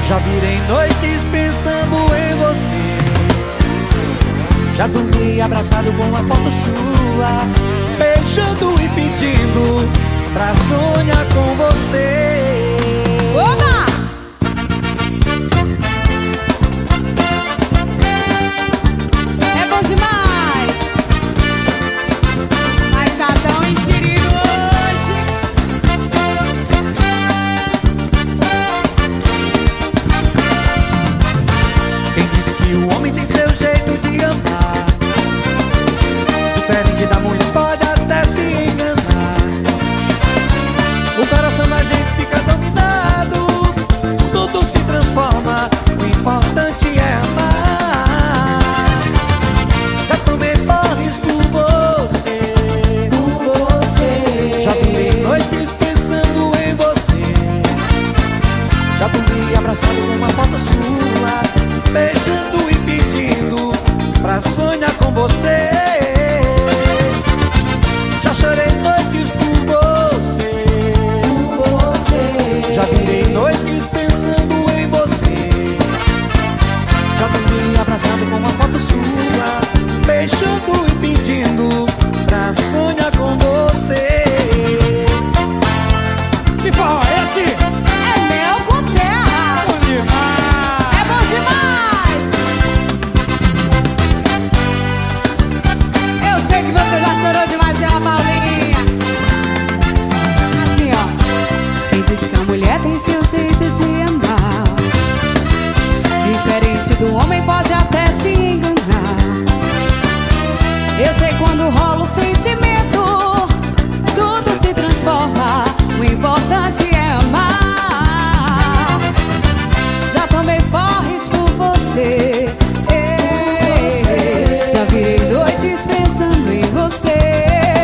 Já virei noites pensando em você. Já dormi abraçado com uma foto sua, beijando e pedindo pra sonhar com você. Oba! É bom demais! Mas tá tão enxerido hoje. Quem diz que o homem tem seu jeito de amar, diferente da mulher pode até se enganar. O coração da gente fica dominado, tudo se transforma, o importante é amar. Já tomei porres por você, já virei noites pensando em você. Já dormi abraçado com uma foto sua, beijando e pedindo pra sonhar com você. Já chorei noites por você, já virei noites pensando em você. Já dormi abraçado com uma foto sua, beijando e pedindo pra sonhar com você. Que forró é esse? É mel com terra. Bom demais! É bom demais! Eu sei que você já chorou demais, ela, Paulinha. Assim, ó. Quem disse que a mulher tem seu jeito de amar, diferente do homem pode até se enganar. Eu sei quando rola o sentimento, tudo se transforma, o importante é amar. Já tomei porres por você, já virei noites pensando em você.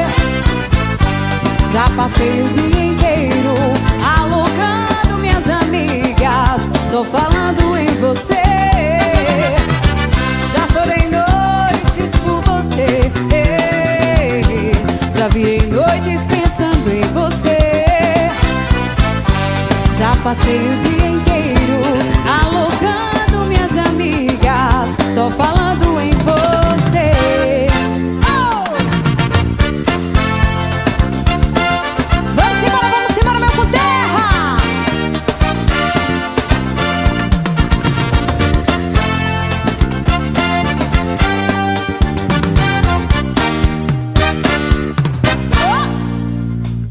Já passei o dia inteiro alocando minhas amigas, só falando em você. Já chorei noites por você, já virei noites pensando em você. Já passei o dia